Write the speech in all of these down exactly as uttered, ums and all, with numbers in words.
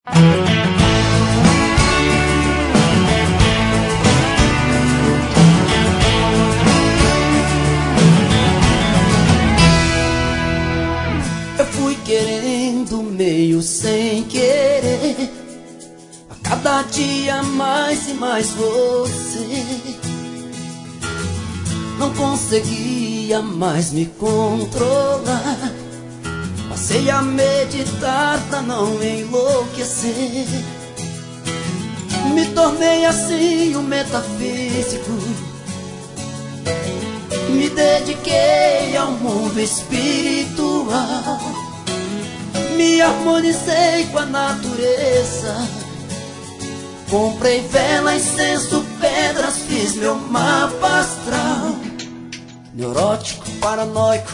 Eu fui querendo meio sem querer, a cada dia mais e mais você. Não conseguia mais me controlar, passei a meditar pra não enlouquecer. Me tornei assim um metafísico, me dediquei ao mundo espiritual, me harmonizei com a natureza, comprei vela, incenso, pedras, fiz meu mapa astral. Neurótico, paranoico,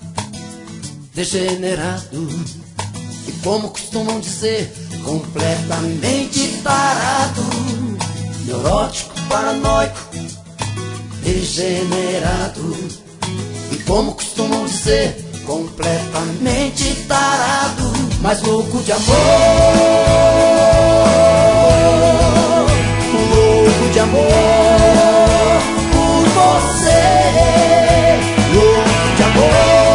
degenerado, e como costumam dizer, completamente tarado. Neurótico, paranoico, degenerado, e como costumam dizer, completamente tarado, mas louco de amor, louco de amor por você, louco de amor,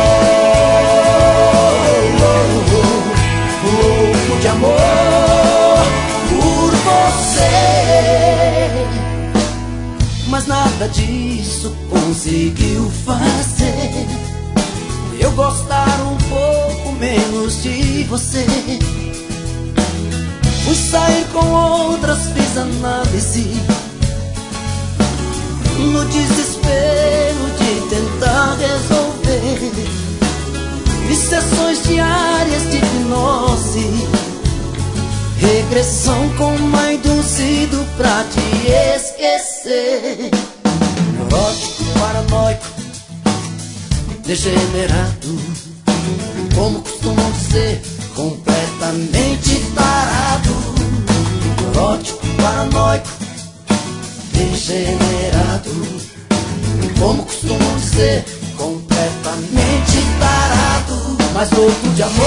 louco de amor por você. Mas nada disso conseguiu fazer eu gostar um pouco menos de você. Fui sair com outras, fiz análise, no desespero de tentar resolver. Fiz sessões diárias de hipnose, regressão com mãe induzido pra te esquecer. Neurótico, paranoico, degenerado, como costumam dizer, completamente tarado. Neurótico, paranoico, degenerado, como costumam dizer, completamente tarado, mas louco de amor,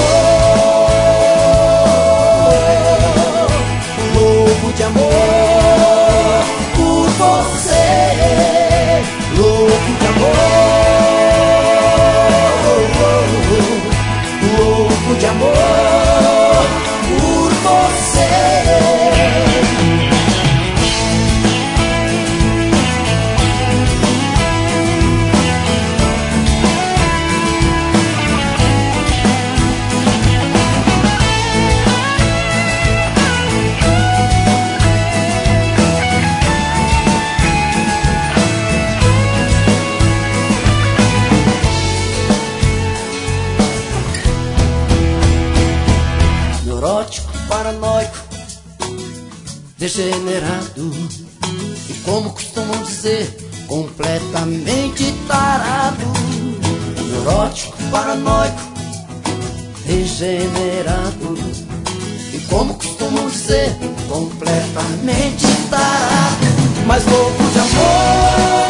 louco de amor por você, louco de amor, louco de amor por você. Neurótico, paranoico, degenerado, e como costumam dizer, completamente tarado. Neurótico, paranoico, degenerado, e como costumam dizer, completamente tarado, mas louco de amor.